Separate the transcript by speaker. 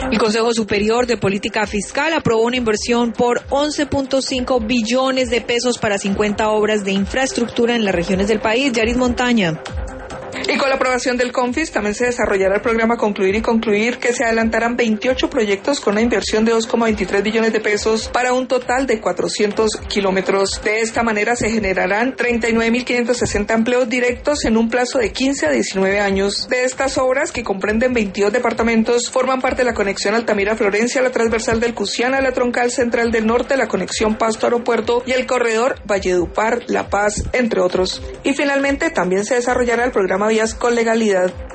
Speaker 1: El Consejo Superior de Política Fiscal aprobó una inversión por 11.5 billones de pesos para 50 obras de infraestructura en las regiones del país. Yaris Montaña.
Speaker 2: Y con la aprobación del CONFIS también se desarrollará el programa Concluir y Concluir, que se adelantarán 28 proyectos con una inversión de 2,23 billones de pesos para un total de 400 kilómetros. De esta manera se generarán 39.560 empleos directos en un plazo de 15 a 19 años. De estas obras, que comprenden 22 departamentos, forman parte de la conexión Altamira-Florencia, la transversal del Cusiana, la troncal central del norte, la conexión Pasto-Aeropuerto y el corredor Valledupar-La Paz, entre otros. Y finalmente también se desarrollará el programa Vías con Legalidad.